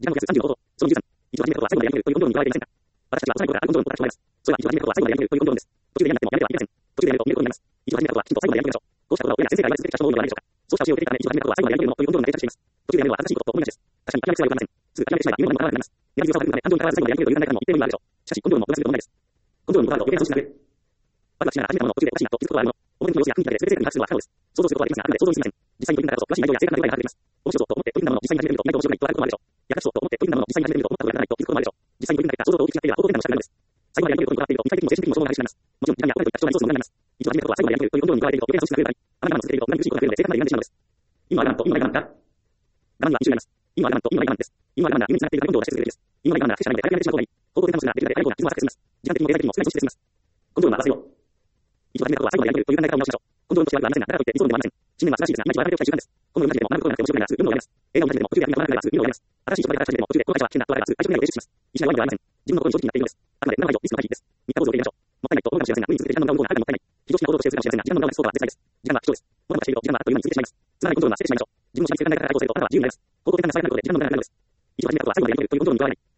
時間の約35分。その23、一度始めたことは最後までやめるという運動に加えていませんか。私たちは幼い頃からある運動のことから考えます。それは一度始めたことは最後までやめるという運動です。途中でやめてもやめてはいけません。途中でやめると見ることになります。一度始めたことはきちんと最後までやめましょう。こうしたことは親や先生が言われ続けてきた人も多いのではないでしょうか。そうした教えを受けているため、一度始めたことは最後までやめるのという運動になり着しています。途中でやめるのは正しいことと同じです。確かに諦めてはよりません。すぐ諦めてしまえば夢も叶わなくなります。粘り強さを持たれるため、感情にからわず最後までやめるという考え方も一定の意味はあるでしょう。しかし、根性論も同じことはないです。根性論のことは余計な組織な上。ワクワクしながら始めたものを途中でおかしいなと気づくことはあるもの。表向きの様子や雰囲気だけで全てに把握するのは不可能です。想像することはできますが、あくまで想像に過ぎません。実際に取り組んだからこそ、詳しい内容や正確な具合が把握できます。面白そうと思って取り組んだものを実際に始めてみると意外と面白いとあることもあるでしょう。やったそうと思って取り組んだものを実際に始めてみると思ったことがならないと気づくこともあるでしょう。実際に取り組んだ結果、想像と大きく違っている方向転換をしたくなるのです。最後までやめることにこだわっていると、肉体的にも精神的にも消耗が激しくなります。もちろん時間やお金といった貴重なリソースも無駄になります。一度始めたことは最後までやめるという運動に加えていると余計な組織が増えたり、あまり我慢を続けていると無駄に苦しいことが増えるので正確な理由が出てしまうのです。今は我慢と今は我慢だ。我慢には一種類あります。今は我慢と今は我慢です。今は我慢だ。夢につながっている運動を出し続けるべきです。今は我慢だ。決してしないので早くやめてしまう方がいい。方向転換をするならできるだけ早い方が傷も浅く済みます。時間的にも経済的にも少ない組織で済みます。根性論は忘れよう。一度始めたことは最後までやめるという考え方を見直しましょう。根性論としてはありませんが、だからといって理想論ではありません。信念は素晴らしいですが、今一度学んでおきたい習慣です。このようになっていても学ぶことがなくて面白くないならすぐ運動をやめます。映画を見始めても途中でやめなくならないならすぐ運動をやめます。新しい人がい方始めても途中でこの会社は危険だとあればすぐ退職願を提出します。意思が弱いのではありません。自分の心に正直になっているのです。あくまで7割をリスクの回避です。三日坊主を受け入れましょう。もったいないと思うかもしれませんが、無理に続けて時間の無駄を思う方がはるかにもったいない。非常識な行動として映るかもしれませんが、時間の無駄をなくす方が絶対です。時間は貴重です。ものがしていると時間があっという間に過ぎてしまいます。つまり根性論は捨ててしまいましょう。自分の知らない考え方から対抗するとあなたは自由になります。行動的ななさいなので時間の無駄がなくなるのです。一度始めたことは最後までやめるという根性論にとらわれない。